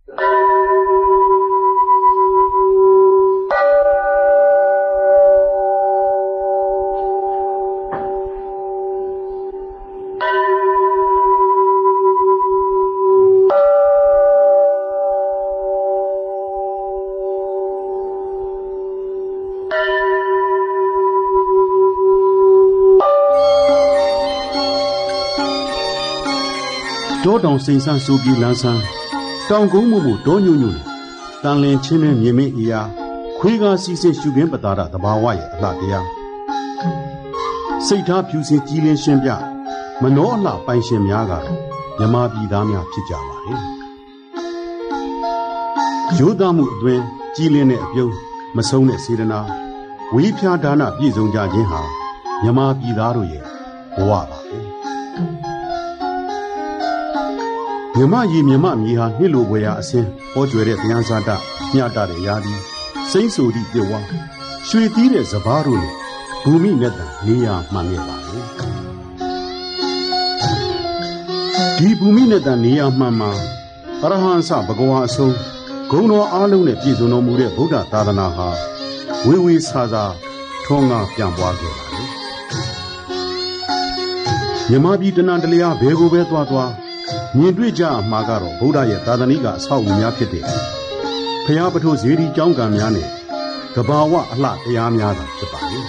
တောတောင်စိန်ဆန်းစူပြီးလန်းဆန်းတောင်ကုန်းမှုတောညွညွတန်လင်းချင်းနဲ့မြေမင်းအရာခွေးကားစီးစင်းရှုခင်းပတာရသဘာဝရဲ့အလှတရားစိတ်ထားဖြူစင်ကြည်လင်းရှင်းပြမနောအလှပိုင်ရှင်များကတော့မြမပြည်သားများဖြစ်ကြပါလေရိုးသားမှုအတွင်းကြည်လင်းတဲ့အပြုံးမဆုံးတဲ့စေတနာဝေးဖြားဒါနပြည့်စုံကြခြင်းဟာမြမပြည်သားတို့ရဲ့ဘဝပါပဲမြမရေမြမမြေဟာနှစ်လိုဝေရာအစင်းဟောကျွယ်တဲ့တရားစာတညတာတဲ့ရာဒီစိမ့်ဆိုသည့်ပြေဝါရွှေသီးတဲ့စပားတို့နဲ့ဘူမိနဲ့တန်နေရာမှန်ခဲ့ပါလေဒီဘူမိနဲ့တန်နေရာမှန်မှာအရဟံစဘဂဝါအဆုံးဂုဏ်တော်အားလုံးနဲ့ပြည့်စုံတော်မူတဲ့ဗုဒ္ဓသာသနာဟာဝေဝေဆာဆာထွန်းကားပြန်ပွားခဲ့ပါလေမြမပြည်တဏ္ဍတလျာဘယ်ကိုပဲသွားမြင်တွေ့ကြမှာကတော့ဗုဒ္ဓရဲ့သာသနိကအဆောက်အဦများဖြစ်တဲ့ဖျားပထိုးဇေဒီကျောင်းကံများနဲ့တဘာဝအလှတရားများသာဖြစ်ပါလေ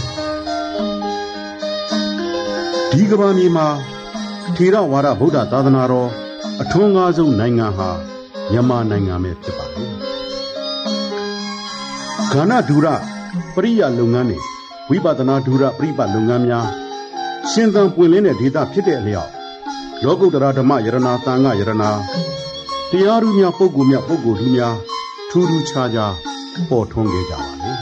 ဒီကမ္ဘာမြေမှာထေရဝါဒဗုဒ္ဓသာသနာတော်အထွန်းကားဆုံးနိုင်ငံဟာမြန်မာနိုင်ငံပဲဖြစ်ပါလေဂဏဒူရပရိယလုပ်ငန်းနဲ့ဝိပဿနာဒူရပရိပတ်လုပ်ငန်းများရှင်သန်ပွင့်လင်းတဲ့ဒေသဖြစ်တဲ့အလျောက်လောကုတ္တရာဓမ္မယရဏသံဃယရဏတရားသူများပုဂ္ဂိုလ်များပုဂ္ဂိုလ်သူများထူးထူးခြားခြားပေါ်ထွန်းခဲ့ကြပါလေ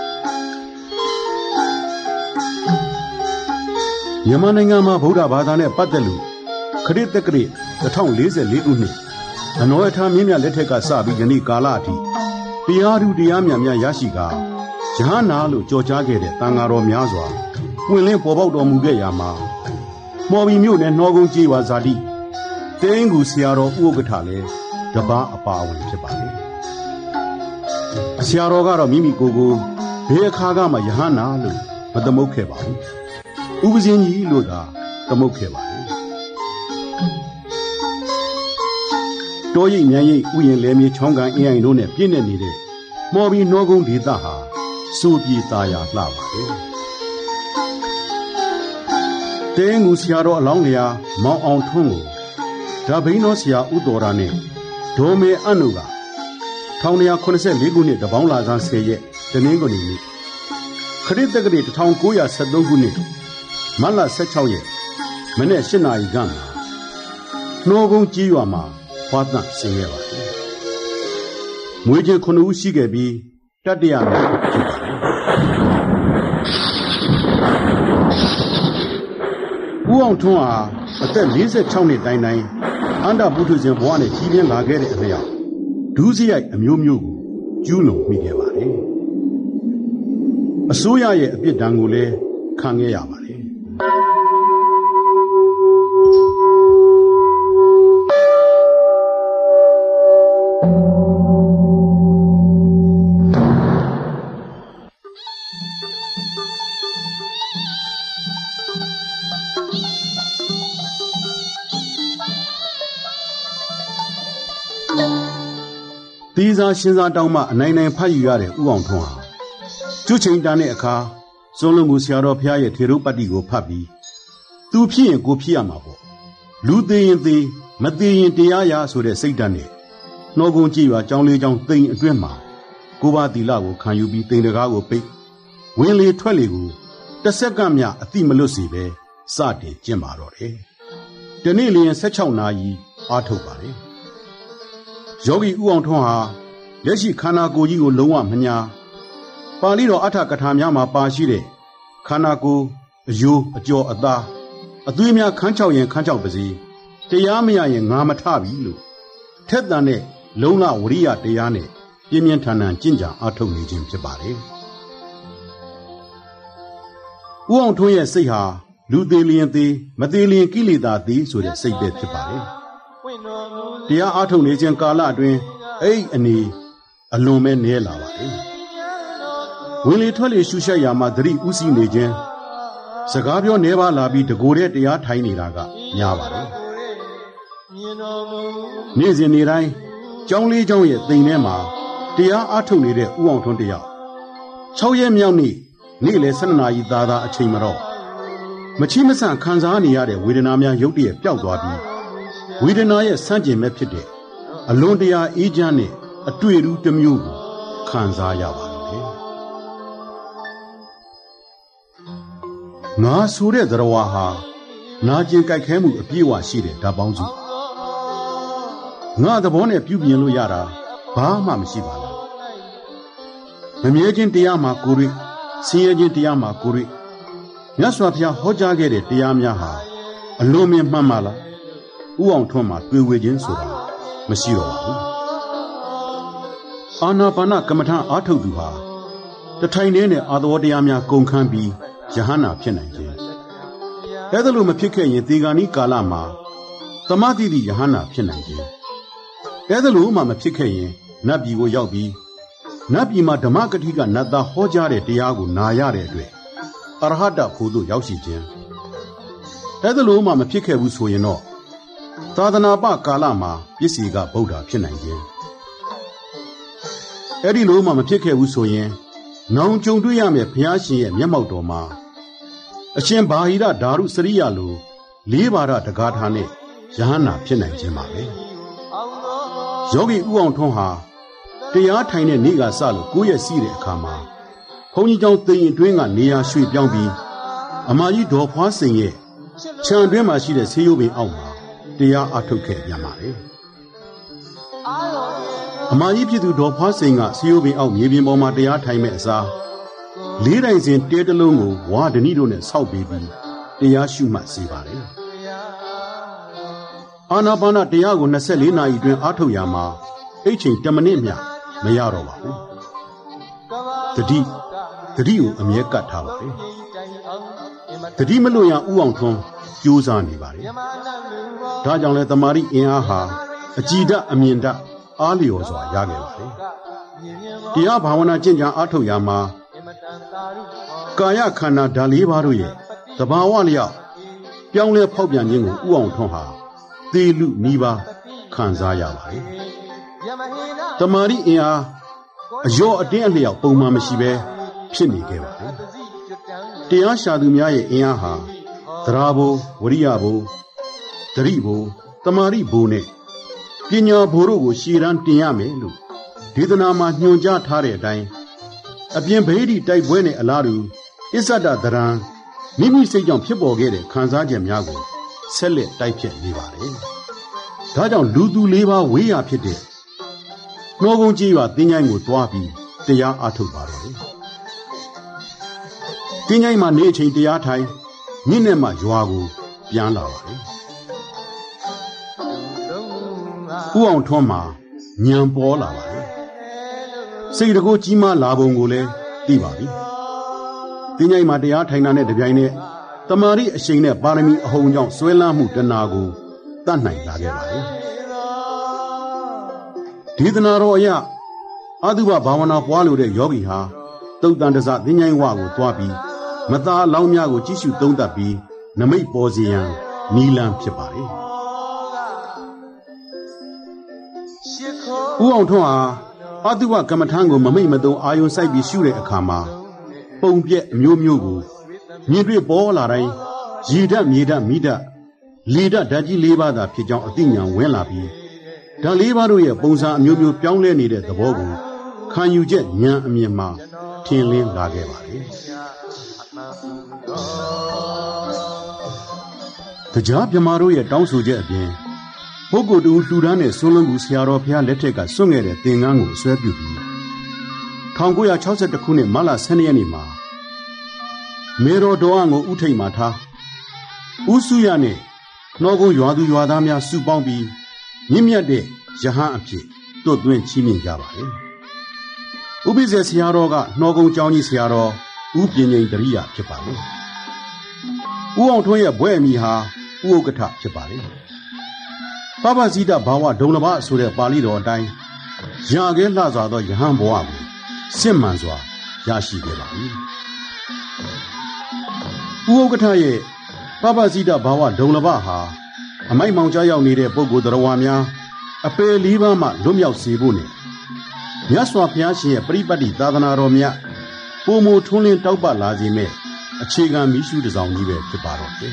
မြန်မာနိုင်ငံမှာဗုဒ္ဓဘာသာနဲ့ပတ်သက်လို့ခရစ်တက္ကရာ1044ခုနှစ်အနောယထာမင်းများလက်ထက်ကစပြီးယနေ့ကာလအထိတရားသူတရားမြတ်များရရှိကာယဟနာလို့ကြော်ကြားခဲ့တဲ့တန်ဃာတော်များစွာပွင့်လင်းပေါ်ပေါက်တော်မူခဲ့ရာမှာမော်ဘီမြို့နယ်နှောကုန်းကျေးရွာဇာတိတဲအင်ကူဆရာတော်ဥက္ကဋ္ဌလည်းတပါးအပါဝင်ဖြစ်ပါလေဆရာတော်ကတော့မိမိကိုယ်ကိုဘယ်အခါကမှယဟနာလို့မသမုတ်ခဲ့ပါဘူးဥပဇင်းကြီးလို့သာသမုတ်ခဲ့ပါလေတောရိပ်မြန်ရိပ်ဥယျာဉ်လဲမြေချောင်းကန်အင်းအိုင်တို့နဲ့ပြည့်နေနေတဲ့မော်ဘီနှောကုန်းဒေသဟာစိုးပြေသားရလှပါလေတဲငူဆရာတော်အလောင်းလျာမောင်အောင်ထွန်းကိုဓာဘိန်းတော်ဆရာဥတော်ရာနဲ့ဒေါ်မေအန်တို့က1984ခုနှစ်တပေါင်းလာဆန်း10ရက်တနင်္ဂနွေနေ့ခရစ်တက္ကရာ1973ခုနှစ်မတ်လ16ရက်မနေ့8နာရီခန့်မှာနှောကုန်းကြီးရွာမှာဖွားသန့်ဆင်ခဲ့ပါတယ်မွေးချင်း9ဦးရှိခဲ့ပြီးတတိယမြောက်ဖြစ်ပါတယ်ဦးအောင်ထွန်းဟာအသက်46နှစ်တိုင်အန္တပုထုဇဉ်ဘဝနဲ့ကြီးပြင်းလာခဲ့တဲ့အလျောက်ဒုစရိုက်အမျိုးမျိုးကိုကျူးလွန်မိခဲ့ပါတယ်အစိုးရရဲ့အပြစ်ဒဏ်ကိုလည်းခံခဲ့ရပါတယ်သီးစားရှင်းစားတောင်းမှအနိုင်နိုင်ဖတ်ယူရတဲ့ဥအောင်ထွန်းဟာကျွတ်ချိန်တန်တဲ့အခါစွန်လုံးကိုဆရာတော်ဖျားရဲ့ထေရုပတ္တိကိုဖတ်ပြီးသူဖြစ်ရင်ကိုဖြစ်ရမှာပေါ့လူသေးရင်သေးမသေးရင်တရားရဆိုတဲ့စိတ်ဓာတ်နဲ့နှောကုန်းကြည့်ရွာကျောင်းလေးကျောင်းသိမ်အတွင်းမှာကိုပါတီလာကိုခံယူပြီးသိမ်တကားကိုပိတ်ဝင်လေထွက်လေကိုတစ်စက္ကန့်မြအတိမလွတ်စီပဲစတင်ကျင့်ပါတော့တယ်။ဒီနေ့လျင်16နာရီအားထုတ်ပါလေ။ယောဂီဥအောင်ထွန်းဟာလက်ရှိခန္ဓာကိုယ်ကြီးကိုလုံးဝမညာပါဠိတော်အဋ္ဌကထာများမှာပါရှိတဲ့ခန္ဓာကိုယ်အယိုးအကျော်အသားအသွေးများခန်းချောက်ရင်ခန်းချောက်ပါစေတရားမရရင်ငါမထပြီလို့ထက်သန်တဲ့လုံလဝရိယတရားနဲ့ပြင်းပြင်းထန်ထန်ကျင့်ကြံအားထုတ်နေခြင်းဖြစ်ပါလေ။ဥအောင်ထွန်းရဲ့စိတ်ဟာလူသေးလျင်သေးမသေးလျင်ကိလေသာသေးဆိုတဲ့စိတ်ပဲဖြစ်ပါလေ။တရားအားထုတ်နေခြင်းကာလအတွင်းအဲ့အနေအလွန်ပဲနည်းလာပါတယ်ဝင်လေထွက်လေရှုရှက်ရာမှာသတိဥစည်းနေခြင်းစကားပြောနေပါလာပြီးတကိုယ်တည်းတရားထိုင်နေတာကများပါတယ်နေ့စဉ်နေ့တိုင်းကျောင်းလေးကျောင်းရဲ့သိမ်ထဲမှာတရားအားထုတ်နေတဲ့ဦးအောင်ထွန်းတယောက်6ရက်မြောက်နေ့နေ့လယ်12နာရီသာအချိန်မှာတော့မချိမဆန့်ခံစားနေရတဲ့ဝေဒနာများရုတ်တရက်ပျောက်သွားပြီးဝေဒနာရဲ့ဆန့်ကျင်မဲ့ဖြစ်တဲ့အလွန်တရာအေးချမ်းတဲ့အတွေ့အကြုံတစ်မျိုးကိုခံစားရပါတယ်ငါဆိုတဲ့သရဝါဟာနာကျင်ကြိုက်ခဲမှုအပြည့်အဝရှိတဲ့ဓာတ်ပေါင်းစုငါသဘောနဲ့ပြုပြင်လို့ရတာဘာမှမရှိပါဘူးမမြဲခြင်းတရားမှာကိုယ်တွေ့ဆင်းရဲခြင်းတရားမှာကိုယ်တွေ့မြတ်စွာဘုရားဟောကြားခဲ့တဲ့တရားများဟာအလွန်မြတ်မှန်ပါလားဥအောင်ထွန်းမှာတွေ့ဝေခြင်းဆိုတာမရှိတော့ပါဘူးအာနာပါနကမ္မထအားထုတ်သူဟာတထိုင်နဲ့အာသဝတရားများကုန်ခန်းပြီးယဟန္တာဖြစ်နိုင်ခြင်းအဲဒါလိုမဖြစ်ခဲ့ရင်သေဂာနိကာလမှာသမတိတိယဟန္တာဖြစ်နိုင်ခြင်းအဲဒါလိုမှမဖြစ်ခဲ့ရင်နတ်ပြည်ကိုရောက်ပြီးနတ်ပြည်မှာဓမ္မကတိကနတ်သားဟောကြားတဲ့တရားကိုနာရတဲ့အတွက်အရဟတဖို့သို့ရောက်ရှိခြင်းအဲဒါလိုမှမဖြစ်ခဲ့ဘူးဆိုရင်တော့သာသနာပကာလမှာပစ္စည်းကဗုဒ္ဓဖြစ်နိုင်ခြင်းအဲ့ဒီလိုမှမဖြစ်ခဲ့ဘူးဆိုရင်နောင်ကြုံတွေ့ရမယ့်ဘုရားရှင်ရဲ့မျက်မှောက်တော်မှာအရှင်ဘာဟိရဓာရုစရိယလိုလေးပါးတကားထားနဲ့ယဟန္တာဖြစ်နိုင်ခြင်းပါပဲယောဂီဥအောင်ထွန်းဟာတရားထိုင်တဲ့နေ့ကစလို့9ရက်စီးတဲ့အခါမှာဘုန်းကြီးကျောင်းသိရင်တွင်းကနေရာရွှေ့ပြောင်းပြီးအမကြီးဒေါ်ဖွားစိန်ရဲ့ခြံတွင်းမှာရှိတဲ့ဆေးရုံပင်အောက်မှာတရားအားထုတ်ခဲ့ပြန်ပါလေအမကြီးဖြစ်သူဒေါ်ဖွားစိန်ကဆေးရုံပင်အောက်မြေပြင်ပေါ်မှာတရားထိုင်မဲ့အစားလေးတိုင်စဉ်တဲတလုံးကိုဝါဒဏိတို့နဲ့ဆောက်ပေးပြီးတရားရှုမှတ်စေပါတယ်အာနာပါနတရားကို24နာရီအတွင်းအားထုတ်ရမှာအိတ်ချိန်10မိနစ်မျှမရတော့ပါဘူးတတိကိုအမြဲကတ်ထားပါလေတတိမလွတ်ရဥအောင်ထွန်းကြိုးစားနေပါလေဒါကြောင့်လဲတမာရီအင်အားဟာအကြည်ဓာတ်အမြင်ဓာတ်အားလျော်စွာရခဲ့ပါလေတရားဘာဝနာကျင့်ကြံအားထုတ်ရမှာကာယခန္ဓာဓာတ်၄ပါးတို့ရဲ့သဘာဝလျောက်ပြောင်းလဲဖောက်ပြန်ခြင်းကိုဥအောင်ထွန်းဟာသေလူနီးပါးခံစားရပါလေတမာရီအင်အားအယောအတင်းအလျောက်ပုံမှန်မရှိဘဲဖြစ်နေခဲ့ပါလေတရားရှာသူများရဲ့အင်အားဟာသရာဘိုဝရိယဘိုသတိဘိုတမာရီဘိုနဲ့ပညာဘိုတို့ကိုရှေ့တန်းတင်ရမယ်လို့ဒေသနာမှာညွှန်ကြားထားတဲ့အတိုင်းအပြင်ဗေဒိတိုက်ပွဲနဲ့အလားတူအစ္ဆဒသရံမိမိစိတ်ကြောင့်ဖြစ်ပေါ်ခဲ့တဲ့ခံစားချက်များကိုဆက်လက်တိုက်ဖြတ်နေပါတယ်ဒါကြောင့်လူသူ၄ပါးဝေးရဖြစ်တဲ့နှောကုန်းကြီးရွာတင်းချိုင်းကိုတွားပြီးတရားအားထုတ်ပါတော့တယ်တင်းချိုင်းမှာနေအချိန်တရားထိုင်ညနေမှရွာကိုပြန်လာပါတယ်ဥအောင်ထွန်းမှာညံပေါ်လာပါတယ်စိတ်တကူကြီးမားလာပုံကိုလည်းသိပါပြီတင်းချိုင်းမှာတရားထိုင်တာနဲ့တပြိုင်နက်တမာရီအရှိန်နဲ့ပါရမီအဟုန်ကြောင့်ဆွဲလန်းမှုတဏှာကိုတတ်နိုင်လာခဲ့ပါတယ်ဒေသနာတော်အရအတုပဘာဝနာပွားလို့တဲ့ယောဂီဟာသုတ်တန်တစတင်းချိုင်းဝါကိုတွားပြီးမသားအလောင်းများကိုကြည့်ရှုသုံးသပ်ပြီးနမိတ်ပေါ်စေရန်နီလန်းဖြစ်ပါတယ်ဥအောင်ထွန်းဟာအတုပကမ္မထံကိုမမိတ်မသုံးအာယုံစိုက်ပြီးရှုတဲ့အခါမှာပုံပြက်အမျိုးမျိုးကိုမြင်တွေ့ပေါ်လာတိုင်းရေဓာတ်မြေဓာတ်မိဓာတ်လေဓာတ်ဓာတ်ကြီး၄ပါးသာဖြစ်ကြောင်းအသိဉာဏ်ဝင်လာပြီးဓာတ်၄ပါးတို့ရဲ့ပုံစံအမျိုးမျိုးပြောင်းလဲနေတဲ့သဘောကိုခံယူချက်ဉာဏ်အမြင်မှာထင်လင်းလာခဲ့ပါတယ်တရားမြမာတို့ရဲ့တောင်းဆိုချက်အပြင်ပုဂ္ဂိုလ်တူတူတန်းနဲ့ဆွမ်းလွန်မှုဆရာတော်ဘုရားလက်ထက်ကစွန့်ခဲ့တဲ့သင်္ကန်းကိုဆွဲပြုပြီး1962ခုနှစ်မတ်လ12ရက်နေ့မှာမေတော်တော်အောင်ကိုဥထိတ်မှာထားဥစုရနဲ့နှောကုန်းရွာသူရွာသားများစုပေါင်းပြီးမြင့်မြတ်တဲ့ယဟန်အဖြစ်တွတ်သွင်းချီးမြှင့်ကြပါတယ်ဥပိ္ပဇေဆရာတော်ကနှောကုန်းကျောင်းကြီးဆရာတော်ဥပင်ငိန်တရိယာဖြစ်ပါတယ်ဥအောင်ထွန်းရဲ့ဘွဲ့အမည်ဟာဥဥက္ကဋ္ဌဖြစ်ပါတယ် Papa Zita Bawa Dolaba Sura Palido Dai Yage Lazado Yahan Boabu Simanzwa Yashi Gelabi Uogataye Papa Zita Bawa Dolabaha a mai Mountjaya needed Bogo Drawamia a pair liva ma Lumia Sibune Yaswa Piashi a Pribadi Dadana Romia Pomo Tulin Tauba Lazime a Chiga Mishu the Zonive to Barote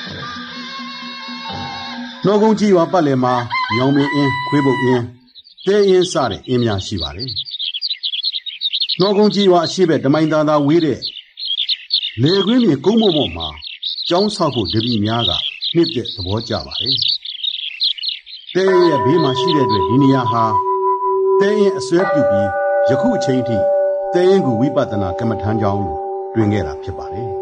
No Gonji wa Palema, Yomi in, Quibo in, Day in Sari, Imia Shivare. No Gonji wa Shibe, the Mindana Wide. Legrini Kumo Moma, John Sako Debi Miaga, Nip the Wajavare. Day a Bima Shide, Diniaha, Day a Swap to be, Jaku Chainti, Day in Guibatana Kamatanjong, Dringera Pibare.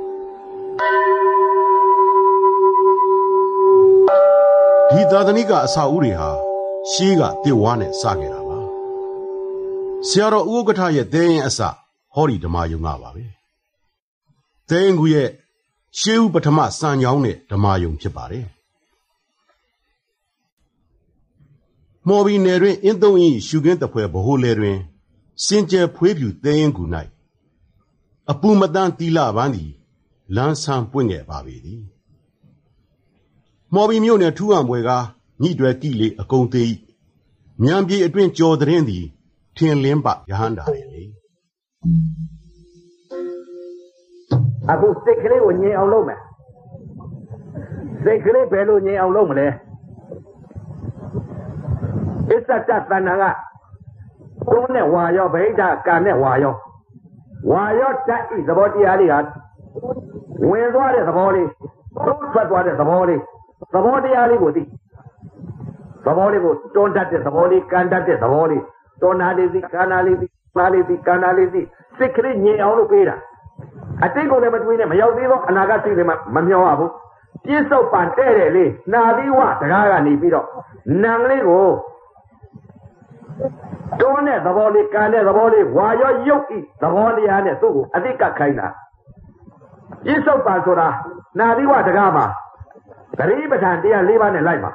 He Dadaniga Sauriha, Shiga, the one at Sagirava. Sierra Ugataya, Day Asa, Hori the Mayungawa. Tenguye, Shiu Batama San Yone, the Mayum Chipare. Mobi Nere, Indoi, Sugan the Pueblo Lere, Sinja Puebu, Tengu night. A Pumadan Tila Vandi, Lansam Punge Babi. Mobi Mune Tuamwega, Nidra Tile, a Conte. Nyambi a drink Joe the Rendi, Tin Limba, Yahanda. Aku sekali onye awlome, sekali belu onye awlome le. Isa cakap naga, tuane wayo beda kane wayo cakap sebodi hari kan, wendu ada sebodi, tuat ada sebodi hari budi, sebodi budi, tondat sebodi, kandat sebodi, tonali kanali, sekali onye awlome beda. I think on the between them, Yavio and Agati, Mamioabu, Tiso Pantere, Naviwa, Raga Nibido, Nanglego, Done the body, Kane the body, Wayo Yoki, the body and the Su, Adika Kaina. Tiso Pantora, Naviwa the Gama, the Ribatan, dear Liban and Lima.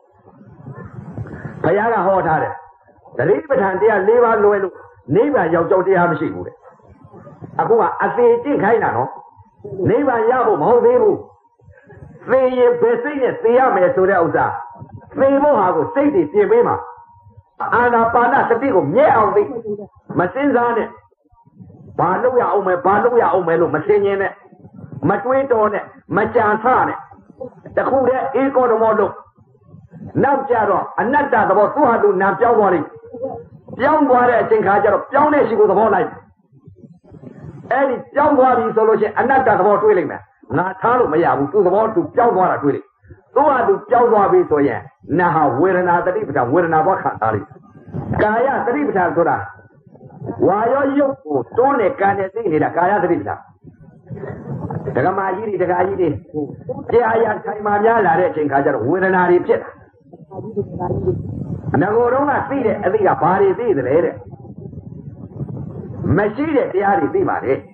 Payana Hotare, the Ribatan, dear Liban Luelu, Niva Yoti Hamshi. Aku asli cing kai nano, ni banyak mau beru, saya besi saya mesudah usah, saya mau aku sedih dia memang, anak panah sedih aku nyau di, mesin sana, balu ya umai lu mesinnya ne, macui tu ne, macam sana, tak kuda ikut modul, nam caro, anak dah tu Tuhan tu nam jauh balik, jauh balik cing kai jauh, jauh ni sih tu balik. Any young one solution, and not that about willing man. Not Talu to the wall to Jawara willing. So I do Jawara so yeah. Now, we're another Ripita, we're another Kantari. Kaya, the Ripita Tora. Why are you? Don't can't see it, a Kaya the Ripita. The Gamayiri, the Gaidi. Jaya Taimaya, Raching Kajar, we're another Ripit. Now, don't see it, I think a party is the lady. Machine, they are the Mare.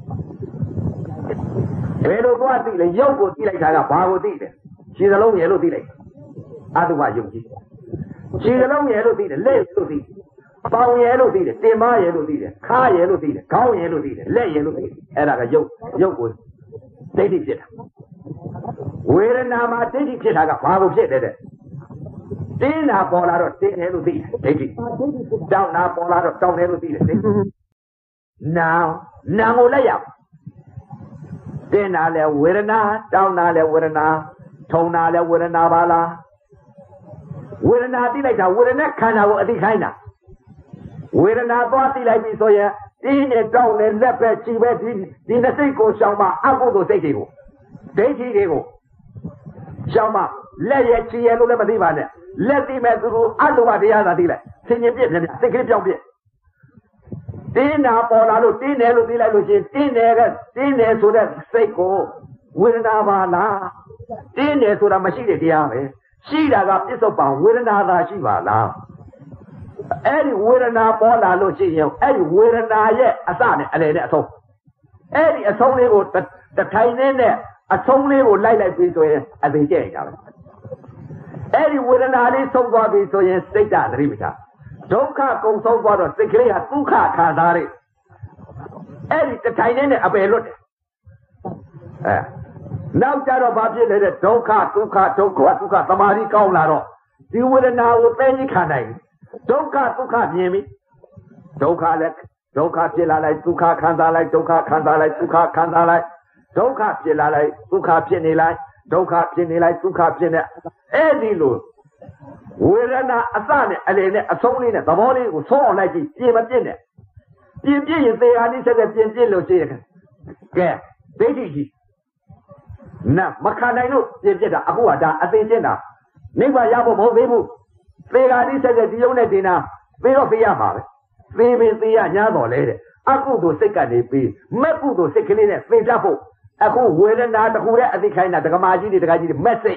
Pero what the Yoko Tilak Power Dile. She's a long yellow delay. Otherwise, you she's a long yellow delay, less to see. Power yellow delay, Tema yellow delay, car yellow delay, cow yellow delay, lay yellow delay, and like a Yoko. They did it. Where now my dating kid had a power of shit. Then I fall out of 10 yellow delay. Take it. Down now, fall out of town yellow delay. Now lay up. Then I let Wirana, down I let Wirana, Tona let Wirana Bala. Wirana like a Wirana kind of the kind of Wirana body like this, so yeah, in a down and left at Chibet, in the Seiko Shama, Abu Seiko. Seiko Shama, let it see and never divine. Let him at the other the other dealer. Sing it, take it down. Tina Polano, Tina Lucian, Tina Suda Seiko, Winavana, Tina Suda Machine Diame, she got this upon Winana Shiva. Any Winana Pola Lucian, any Winana yet, a son, and then at all. Any a Tony would the tiny there, a Tony would like this way as they get. Any Widanali Sobabi so yen state that Ribita. Doka go so far to Sikria Tuka Kazari. Any the tiny Abelot. Now that of Abject Doka Tuka Samari Kaularo. You wouldn't now with any kind. Doka near me. Doka let Doka Jilla like Tuka Kanzalai, Doka Kanzalai, Tuka Kanzalai, Doka Jilla like Tuka Jenny like. Doka Jenny like Tuka Jenny. Any loot. Wirana Asane, Alene, Asonina, the morning was so like it, Jima Jenny. Jim is there, and he said that Jim Jello Jacob. Yeah, Betty. Now, Macanano, Jetta, Abuada, Adena. Never Yabo Mobu. Fegani said that the only dinner, Vero Fiamma. Baby, the Yabo lady. Aku to second be, Mapu to second in a Fijapo. Aku, whether not who at the kind of the Gamaji, the guy did message.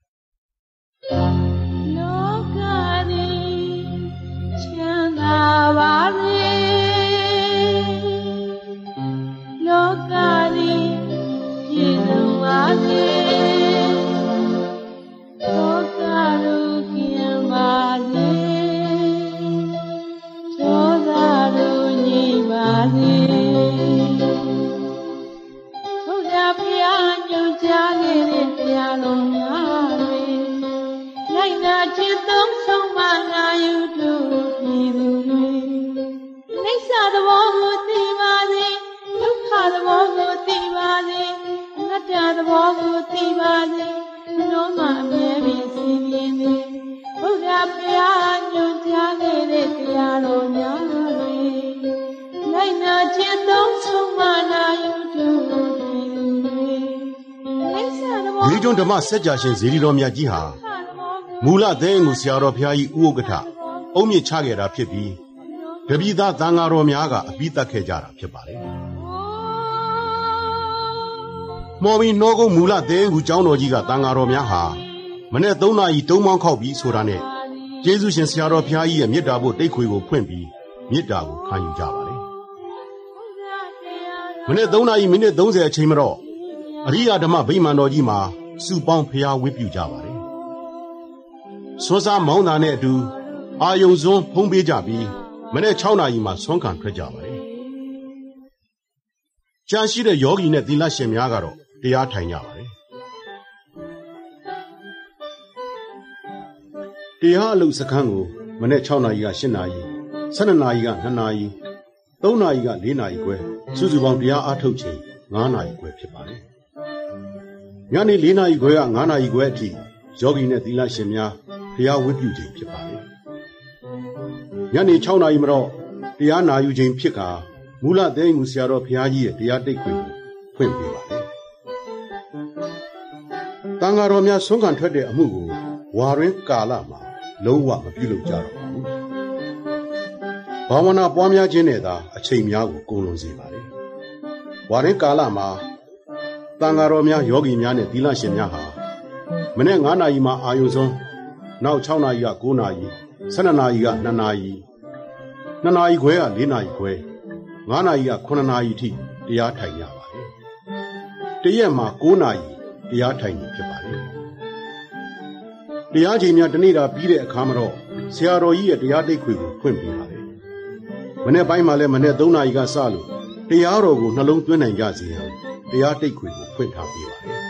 Dhama Sajashin Ziridomia Jiha Mula then Musiaro Piai Ugata Omi Chagera Pipi Gabida Danga Romiaga Bita Kejara Pipari Mobi Nogo Mula then Ujano Jiga Danga Romiaha Manetona Itoma Kobi Surane Jesus and Siaro Piai and Midabo Dequigo Quimby Midago Kanyu Javare Manetona Imine Doze Chimero Ria Dama Bimano Jima Supon Pia whip you Javare. Sosa Mona Nedu, Ayozon Pombe Jabi, Mane Chona Ima Sonkan Prejavare. Chanshi the Yogi net Dila Shemiagaro, they are Tainavare. They are Lusakango, Mane Chona Iga Shinai, Sananaiga Nanai, Donaiga Lina Igue, Suzubon Pia Atoche, Nana Igue Pipare. Yani Lina Iguea, Nana Igueti, Jogging at Dila Shemia, Pia with you, Jim Pipari. Yani Chona Imro, Piana Eugene Pika, Mula de Musiaro Piaji, Piate Quim Pipari. Tanga Romia Songan Trade Amugu, Warren Kalama, Lowa Mapilu Jaro. Bawana Bomia Geneda, a Chemiago Golonzibari. Warren Kalama. Tangaromia Yogi Miane Dila Shemyaha Menangana Ima Ayuzon now Chana Ya Gunai Sanana Ya Nanai Nanai Guea Lina Igue Ngana Ya Konanai Ti Dia Tayava Diema Gunai Dia Tayni Pipari Diajimia Danida Bide Camero Siaro Ye Diade Quibu Quimpihare Mene Baimale Mane Dona Iga Salu Diaro Nalung Twin Yazia they are taken quit happy.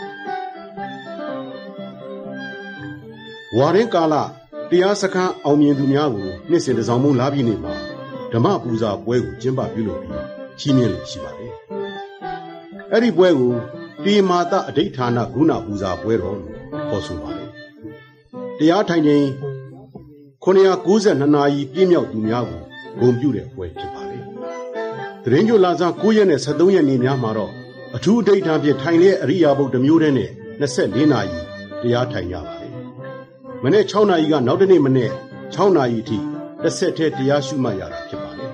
Warren Kala, the Asaka, Omi Dumiago, Nissan is Amu Labinima, the Mapuza Buegu, Jimba Bilobi, Chinian Shibari. Eri Buegu, the Mata Datana Guna Buza Buero, Posumari. The Atine Konia Guza Nanai, Pimio Dumiago, Bombure, Buechipari. The Ranger Laza Kuyan and Sadoyan in Yamaro. A 2 daytime tiny Riabo the Murene, Nase Linai, the Atayavare. Mane Chona Iga Nodani Mane, Chona iti, the Sete Yashumayara Kipari.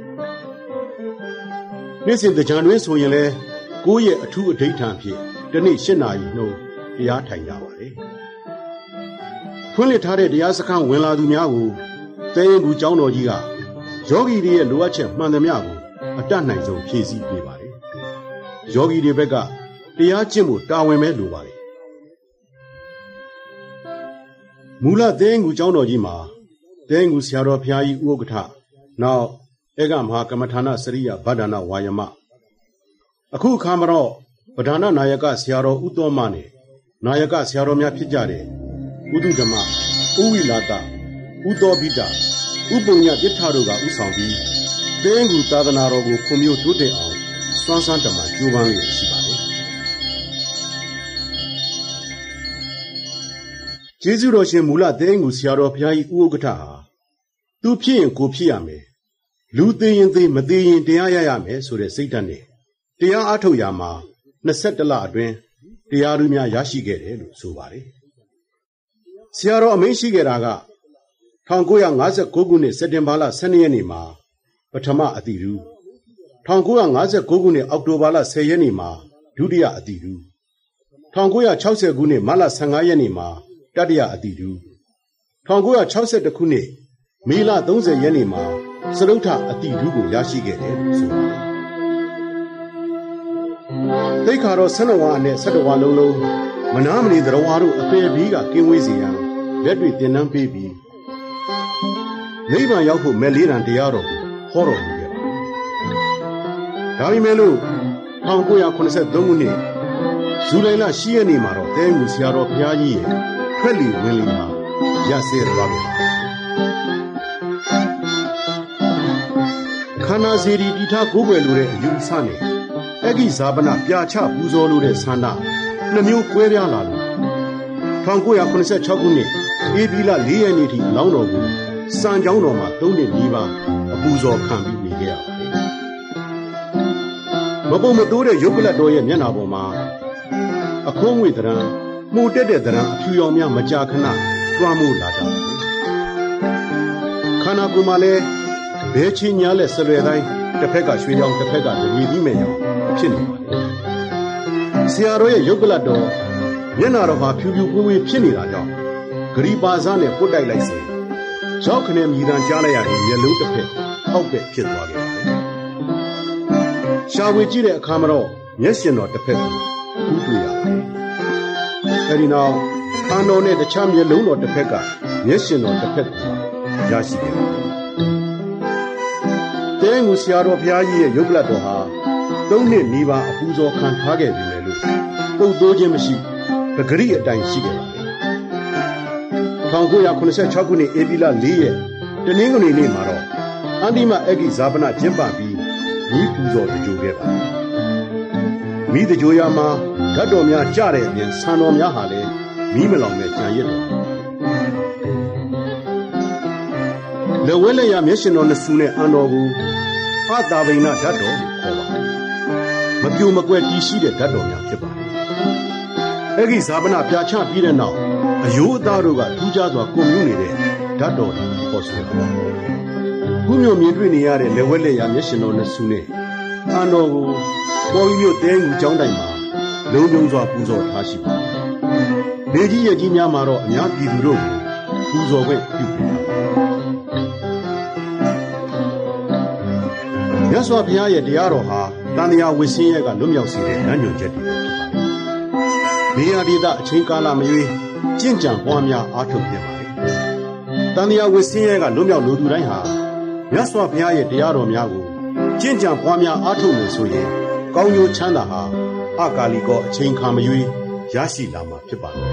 Nissin the Janwis Wile, Goye a 2 daytime here, the Nishinai no, the Atayavare. Pulitare the Asakan Willa Dumiago, Fayin Ujano Yiga, Jogi the Luache Mandamiago, a Danazo Kisi Bibari. Yogi de Vega, the Achimu, Daweme Luari. မူလသင်းကူကျောင်းတော်ကြီးမှာသင်းကူဆရာတော်ဘုရားကြီးဥက္ကဋ္ဌနောက်ဧကမဟာကမ္မထာနစရိယဗဒ္ဒနာဝါယမအခုအခါမှာတော့ပဓာနနာယကဆရာတော်ဥသောမနဲ့နာယကဆရာတော်များဖြစ်ကြတဲ့ဥဒုဓမ္မဥဝိလာတဥသောပိတဥပုံညပြဋ္ဌာတို့ကဥဆောင်ပြီးသင်းကူသာသနာတော်ကိုဖွံ့ဖြိုးတိုးတက်အောင်စွမ်းစမ်းတမန်ကြိုးပမ်းရရှိပါတယ်ကျေးဇူးတော်ရှင်မူလသင်းကူဆရာတော်ဘုရားကြီးဥက္ကဋ္ဌဟာသူဖြစ်ရင်ကိုဖြစ်ရမယ်လူသေးရင်သေးမသေးရင်တရားရရမယ်ဆိုတဲ့စိတ်ဓာတ်နဲ့တရားအားထုတ်ရမှာ21လအတွင်းတရားသူများရရှိခဲ့တယ်လို့ဆိုပါတယ်ဆရာတော်အမိန့်ရှိခဲ့တာက1959ခုနှစ်စက်တင်ဘာလ12ရက်နေ့မှာပထမအတိရူ1959ခုနှစ်အောက်တိုဘာလ10ရက်နေ့မှာဒုတိယအတိရူ1960ခုနှစ်မလ15ရက်နေ့မှာတတိယအတိရူ1962ခုနှစ်မေလ30ရက်နေ့မှာစရုပ်ထအတိရူကိုရရှိခဲ့တယ်လို့ဆိုပါတယ်သိက္ခာတော်12ဝါနဲ့17ဝါလုံးလုံးမနာမနေသရဝါတို့အပေဘီးကကင်းဝေးစေရန်လက်တွေတင်နှံပေးပြီးနိဗ္ဗာန်ရောက်ဖို့မဲ့လေးတန်တရားတော်ကိုဟောတော်မူခဲ့ပါတယ်။ဒါပေမဲ့လို့1983ခုနှစ်ဇူလိုင်လ10ရက်နေ့မှာတော့တဲမှုဆရာတော်ဘုရားကြီးရဲ့ထွက်လီဝင်လီမှာရစေသွားခဲ့ပါတယ်။ခန္ဓာစီရီတီထားကိုးကွယ်လိုတဲ့အယူအဆနဲ့အဂိဇာပနပြာချပူဇော်လိုတဲ့ဆန္ဒနှမျိုးကွဲပြားလာလို့1986ခုနှစ်ဧပြီလ4ရက်နေ့ထိအလောင်းတော်ကိုစံကြောင်းတော်မှာ3နှစ်နီးပါးအပူဇော်ခံပြီးနေခဲ့ရပါတယ်။မပုံမတိုးတဲ့ရုပ်ကလတ်တော်ရဲ့မျက်နှာပေါ်မှာအခိုးငွေတရံမှုတက်တဲ့တရံအဖြူရောင်များမကြာခဏတွားမို့လာတတ်တယ်။ခန္ဓာကိုယ်မှာလည်းဘဲချင်းညားလက်ဆလွယ်တိုင်းတစ်ဖက်ကရွှေရောင်တစ်ဖက်ကမြေကြီးမဲ့ရောင်ဖြစ်နေပါတယ်။ဆရာတော်ရဲ့ရုပ်ကလတ်တော်မျက်နှာတော်မှာဖြူဖြူဝေးဝေးဖြစ်နေတာကြောင့်ဂရီပါစားနဲ့ပုတ်တိုက်လိုက်စေရောက်ခနဲ့မြည်တမ်းကြားလိုက်ရရင်မျက်လုံးတစ်ဖက်အောက်ပဲဖြစ်သွားခဲ့ပါတယ်။ရှာဝေကြည့်တဲ့အခါမှာတော့မျက်ရှင်တော်တစ်ဖက်ကိုထူးတွေ့ရပါတယ်။အဲဒီနောက်အာတော်နဲ့တခြားမျက်လုံးတော်တစ်ဖက်ကမျက်ရှင်တော်တစ်ဖက်ကိုရရှိခဲ့ပါတယ်။တဲငူဆရာတော်ဘုရားကြီးရဲ့ရုပ်ကလတ်တော်ဟာ3နှစ်နီးပါးအပူဇော်ခံထားခဲ့ပြီလေလို့ပုတ်တိုးခြင်းမရှိပဂရိအတိုင်းရှိခဲ့ပါတယ်1986ခုနှစ်ဧပြီလ4ရက်တနင်္ဂနွေနေ့မှာတော့အန္တိမအဂိဇာပနကျင်းပပြီးမိပူဇော်တကြိုခဲ့ပါတယ်။မိတကြိုရမှာဓာတ်တော်များကြတဲ့အပြင်ဆံတော်များဟာလည်းမိမလောင်တဲ့ကြံရစ်တော်။လက်ဝဲလက်ရမျက်ရှင်တော်နှစ်ဆူနဲ့အန်တော်ကိုအတာဗိဏဓာတ်တော်ကိုခေါ်ပါတယ်။မပြိုမကွက်တည်ရှိတဲ့ဓာတ်တော်များဖြစ်ပါတယ်။အဂိဇာပနပြာချပြီးတဲ့နောက်အယိုးအသားတို့ကထူးခြားစွာကိုမြူးနေတဲ့ဓာတ်တော်ကိုဟောဆိုတာပါ။ခုမျိုးမြင်တွေ့နေရတဲ့လက်ဝဲလက်ရမျက်ရှင်တော်နှစ်ဆူနဲ့အန်တော်ကိုပေါ်ပြီးမြို့တဲငူကျောင်းတိုင်မှာလုံးလုံးစွာပူဇော်ထားရှိပါတယ်။ဒေကြီးရဲ့ကြီးများမှာတော့အများပြည်သူတို့ကိုပူဇော်ခွင့်ပြုပေးပါတယ်။မြတ်စွာဘုရားရဲ့တရားတော်ဟာတန်တရားဝိဆင်းရဲကလွတ်မြောက်စေတဲ့ဉာဏ်ညွှန်ချက်တွေဖြစ်ပါတယ်။နေရာဒေသအချိန်ကာလမရွေးကျင့်ကြံပွားများအားထုတ်နေပါတယ်။တန်တရားဝိဆင်းရဲကလွတ်မြောက်လိုသူတိုင်းဟာမြတ်စွာဘုရားရဲ့တရားတော်များကိုကျင့်ကြံပွားများအားထုတ်လို့ဆိုရင်ကောင်းကျိုးချမ်းသာဟာအကာလီကောအချိန်ခါမရွေးရရှိလာမှာဖြစ်ပါတယ်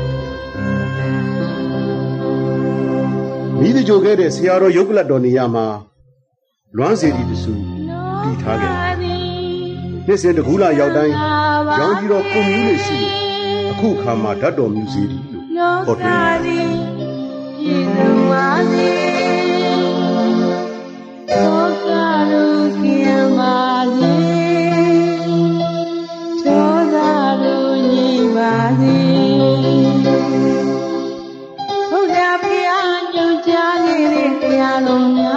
။မိတကြိုခဲ့တဲ့ဆရာတော်ရုပ်ကလတ်တော်နေရာမှာလွမ်းစီတီတဆူတည်ထားခဲ့တယ်။နေ့စဉ်တကူးလာရောက်တိုင်းရောင်ကြီးတော်ပုံမြူးလေးရှိလို့အခုခါမှာဓာတ်တော်မြူစီတီလို့ဟောတွေ့တယ်။ဘုရားဖျားညွှန်ကြားနေတဲ့တရားတော်များ